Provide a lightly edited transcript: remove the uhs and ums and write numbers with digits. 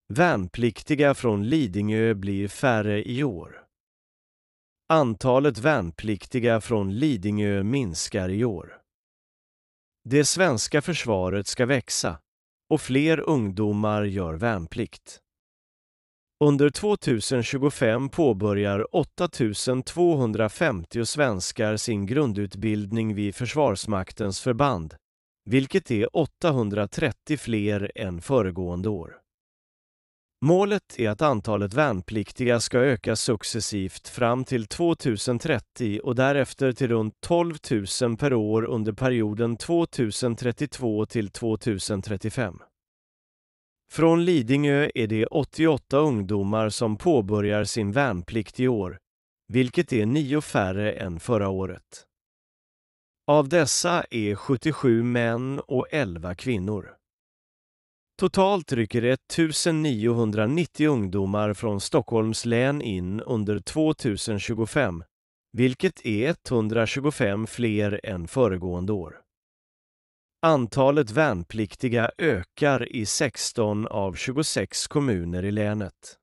Värnpliktiga från Lidingö blir färre i år. Antalet värnpliktiga från Lidingö minskar i år. Det svenska försvaret ska växa och fler ungdomar gör värnplikt. Under 2025 påbörjar 8250 svenskar sin grundutbildning vid Försvarsmaktens förband, vilket är 830 fler än föregående år. Målet är att antalet värnpliktiga ska öka successivt fram till 2030 och därefter till runt 12 000 per år under perioden 2032 till 2035. Från Lidingö är det 88 ungdomar som påbörjar sin värnplikt i år, vilket är 9 färre än förra året. Av dessa är 77 män och 11 kvinnor. Totalt rycker 1990 ungdomar från Stockholms län in under 2025, vilket är 125 fler än föregående år. Antalet värnpliktiga ökar i 16 av 26 kommuner i länet.